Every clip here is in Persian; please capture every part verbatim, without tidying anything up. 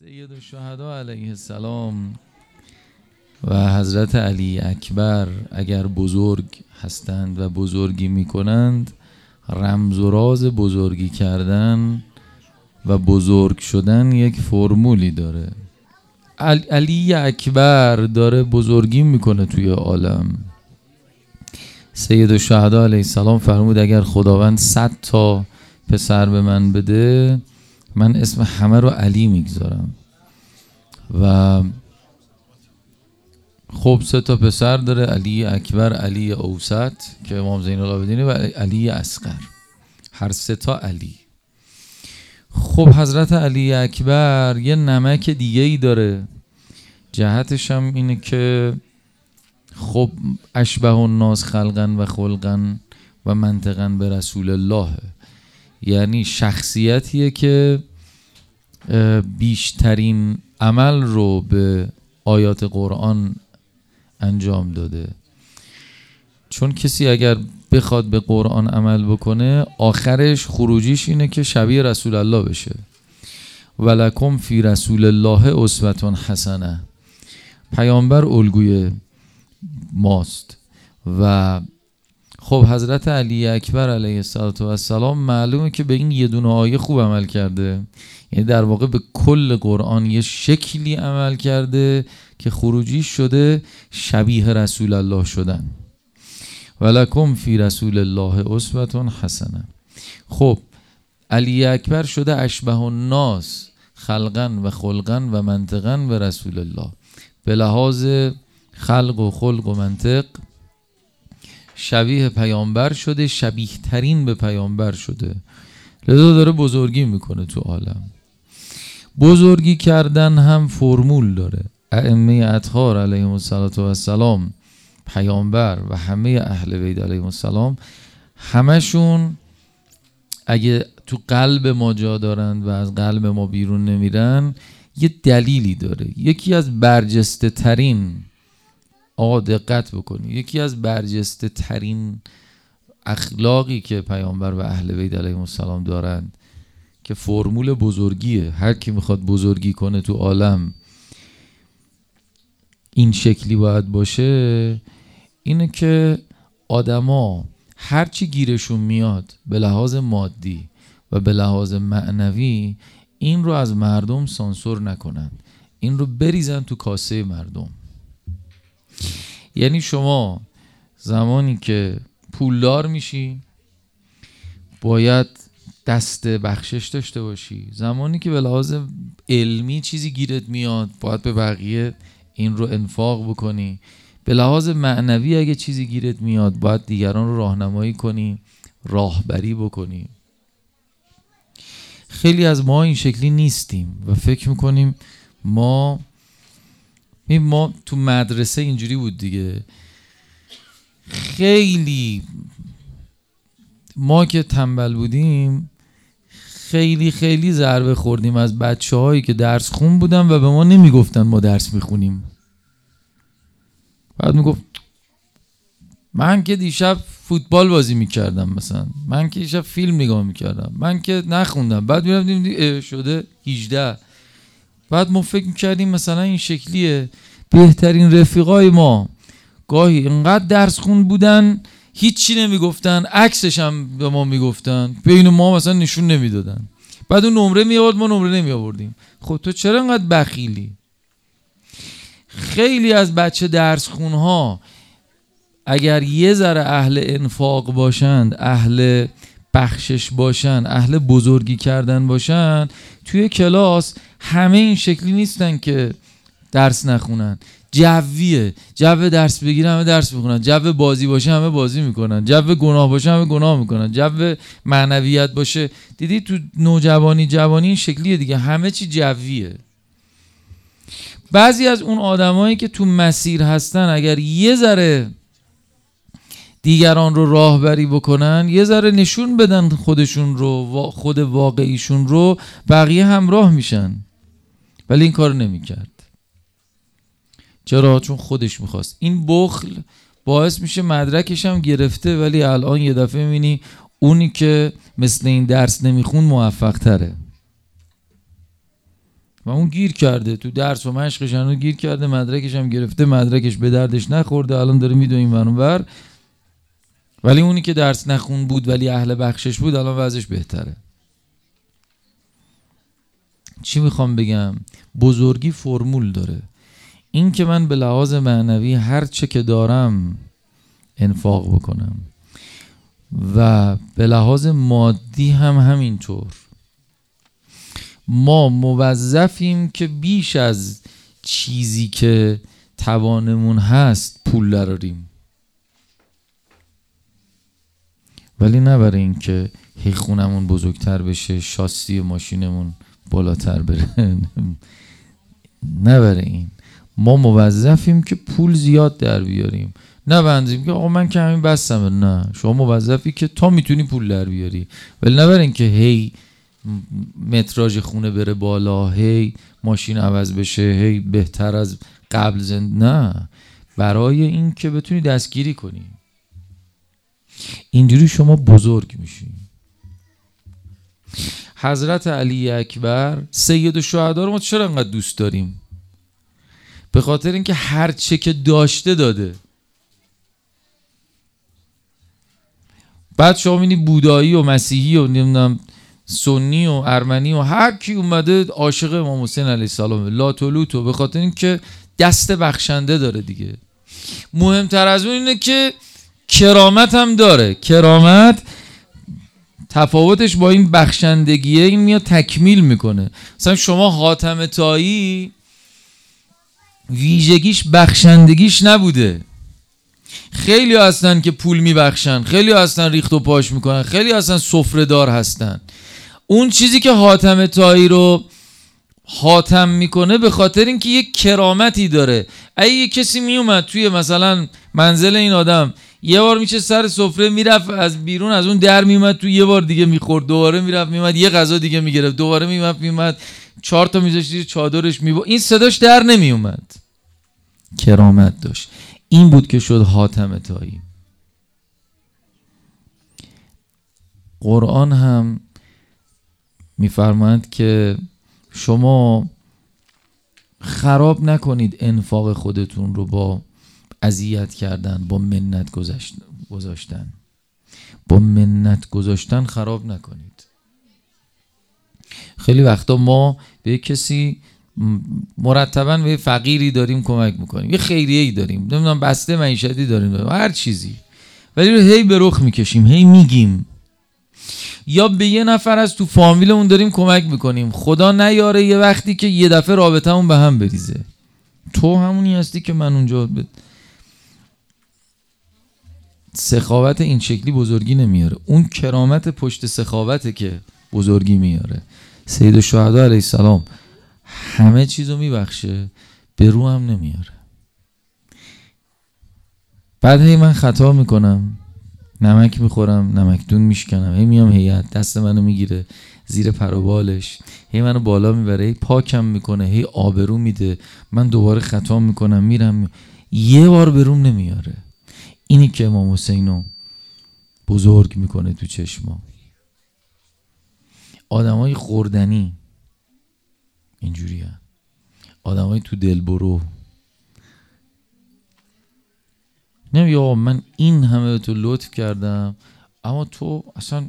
سید الشهدا علیه السلام و حضرت علی اکبر اگر بزرگ هستند و بزرگی میکنند، رمز و راز بزرگی کردن و بزرگ شدن یک فرمولی داره. علی اکبر داره بزرگی میکنه توی عالم. سید الشهدا علیه السلام فرمود اگر خداوند صد تا پسر به من بده، من اسم همه رو علی میگذارم. و خب سه تا پسر داره، علی اکبر، علی اوسط که امام زین العابدینه و علی اصغر، هر سه تا علی. خب حضرت علی اکبر یه نمک دیگه ای داره، جهتش هم اینه که خب اشبه الناس خلقا و خلقا و منطقا به رسول الله، یعنی شخصیتیه که بیشترین عمل رو به آیات قرآن انجام داده. چون کسی اگر بخواد به قرآن عمل بکنه، آخرش خروجیش اینه که شبیه رسول الله بشه. ولکم فی رسول الله اسوة حسنه، پیامبر الگوی ماست. و خب حضرت علی اکبر علیه السلام معلومه که به این یه دونه آیه خوب عمل کرده، یعنی در واقع به کل قرآن یه شکلی عمل کرده که خروجی شده شبیه رسول الله شدن. ولکم فی رسول الله اسوة حسنه. خب علی اکبر شده اشبه الناس خلقا و خلقا و منطقا به رسول الله، به لحاظ خلق و خلق و منطق شبیه پیامبر شده، شبیه ترین به پیامبر شده، لذا داره بزرگی میکنه تو عالم. بزرگی کردن هم فرمول داره. ائمه اطهار علیهم السلام، پیامبر و همه اهل بیت علیهم السلام، همشون اگه تو قلب ما جا دارند و از قلب ما بیرون نمیرن، یه دلیلی داره. یکی از برجسته ترین، آقا دقت بکنی، یکی از برجسته ترین اخلاقی که پیامبر و اهل بیت علیهم السلام دارند که فرمول بزرگیه، هر کی میخواد بزرگی کنه تو عالم این شکلی باید باشه، اینه که آدما هرچی گیرشون میاد به لحاظ مادی و به لحاظ معنوی، این رو از مردم سانسور نکنن، این رو بریزن تو کاسه مردم. یعنی شما زمانی که پولدار میشی باید دست بخشش داشته باشی، زمانی که به لحاظ علمی چیزی گیرت میاد باید به بقیه این رو انفاق بکنی، به لحاظ معنوی اگه چیزی گیرت میاد باید دیگران رو راهنمایی کنی، راهبری بکنی. خیلی از ما این شکلی نیستیم و فکر میکنیم ما ما تو مدرسه اینجوری بود دیگه. خیلی ما که تنبل بودیم خیلی خیلی ضربه خوردیم از بچه هایی که درس خون بودن و به ما نمیگفتن ما درس میخونیم. بعد میگفت من که دیشب فوتبال بازی میکردم، مثلا من که دیشب فیلم نگاه میکردم، من که نخوندم. بعد میرفتیم شده هجده. بعد ما فکر میکردیم مثلا این شکلیه. بهترین رفیقای ما گاهی اینقدر درس خون بودن هیچی نمیگفتن، عکسش هم به ما میگفتن، بین ما مثلا نشون نمیدادن. بعد اون نمره میآورد ما نمره نمیآوردیم. خب تو چرا اینقدر بخیلی؟ خیلی از بچه درس خونها اگر یه ذره اهل انفاق باشند، اهل بخشش باشن، اهل بزرگی کردن باشن، توی کلاس همه این شکلی نیستن که درس نخونن. جویه، جو درس بگیره همه درس میخونن، جو بازی باشه همه بازی میکنن، جو گناه باشه همه گناه میکنن، جو معنویت باشه. دیدی تو نوجوانی جوانی این شکلیه دیگه، همه چی جویه. بعضی از اون آدمایی که تو مسیر هستن اگر یه ذره دیگران رو راهبری بکنن، یه ذره نشون بدن خودشون رو، خود واقعیشون رو، بقیه همراه میشن. ولی این کار نمیکرد. چرا؟ چون خودش میخواست. این بخل باعث میشه مدرکش هم گرفته، ولی الان یه دفعه میبینی اونی که مثل این درس نمیخون موفق تره. و اون گیر کرده تو درس و مشقش، هنوز گیر کرده، مدرکش هم گرفته، مدرکش به دردش نخورده، الان داره میدوه این ور اون ور. ولی اونی که درس نخون بود ولی اهل بخشش بود الان وضعش بهتره. چی میخوام بگم؟ بزرگی فرمول داره. این که من به لحاظ معنوی هر چه که دارم انفاق بکنم و به لحاظ مادی هم همینطور. ما موظفیم که بیش از چیزی که توانمون هست پول دراریم، ولی نه برای این که هی خونمون بزرگتر بشه، شاسی ماشینمون بالاتر بره. نه برای این. ما موظفیم که پول زیاد در بیاریم، نه بنزیم که آقا من که همین بستمه. نه، شما موظفی که تا میتونی پول در بیاری، ولی نه برای این که هی متراژ خونه بره بالا، هی ماشین عوض بشه، هی بهتر از قبل زند. نه، برای این که بتونی دستگیری کنی. اینجوری شما بزرگ میشی. حضرت علی اکبر سید الشهدا رو ما چرا انقدر دوست داریم؟ به خاطر اینکه هر چه که داشته داده. بعد شما می‌بینی بودایی و مسیحی و نمیدونم سنی و ارمنی و هر کی اومده عاشق امام حسین علیه السلام، لا طلوتو، به خاطر اینکه دست بخشنده داره دیگه. مهمتر از اون اینه که کرامت هم داره. کرامت تفاوتش با این بخشندگیه، این میاد تکمیل میکنه. مثلا شما حاتم طایی ویژگیش بخشندگیش نبوده. خیلی هستن که پول میبخشن، خیلی هستن ریخت و پاش میکنن، خیلی هستن سفره دار هستن. اون چیزی که حاتم طایی رو حاتم میکنه به خاطر اینکه یک کرامتی داره. اگه یه کسی میومد توی مثلا منزل این آدم یه بار میشه سر سفره میرفت از بیرون، از اون در میومد تو، یه بار دیگه میخورد، دوباره میرفت میومد یه غذا دیگه میگرفت، دوباره میومد میومد چهار تا میذاشت زیر چادرش میبا، این صداش در نمیومد. کرامت داشت. این بود که شد حاتم طایی. قرآن هم میفرماید که شما خراب نکنید انفاق خودتون رو با اذیت کردن، با منت گذاشتن. با منت گذاشتن خراب نکنید. خیلی وقتا ما به کسی مرتباً به فقیری داریم کمک میکنیم، یه خیریه‌ای داریم، نمیدونم بسته معیشتی داریم، داریم هر چیزی، ولی رو هی به رخ میکشیم، هی میگیم. یا به یه نفر از تو فامیلمون داریم کمک میکنیم، خدا نیاره یه وقتی که یه دفعه رابطمون به هم بریزه، تو همونی هستی که من اونجا ب... سخاوت این شکلی بزرگی نمیاره. اون کرامت پشت سخاوته که بزرگی میاره. سید الشهدا علیه السلام همه چیزو میبخشه، به رو هم نمیاره. بعد هی من خطا میکنم، نمک میخورم، نمکدون میشکنم، هی میام هیئت دست منو میگیره زیر پر و بالش، هی منو بالا میبره، هی پاکم میکنه، هی آبرو میده، من دوباره خطا میکنم میرم می... یه بار به روم نمیاره. اینی که امام حسینو بزرگ میکنه تو چشما. آدمای خوردنی اینجوری هست، آدمای تو دل برو. نمی آقا من این همه به تو لطف کردم اما تو اصلا،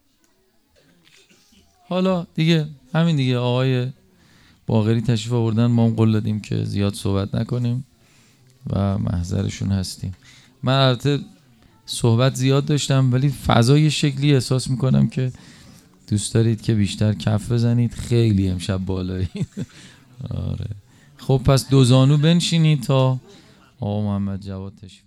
حالا دیگه همین دیگه. آقای باقری تشریف آوردن، ما هم قول دادیم که زیاد صحبت نکنیم و محضرشون هستیم. من البته صحبت زیاد داشتم ولی فضای شکلی احساس میکنم که دوست دارید که بیشتر کف بزنید. خیلی امشب بالایی. آره خب پس دو زانو بنشینید تا آقا محمد جواد تشریف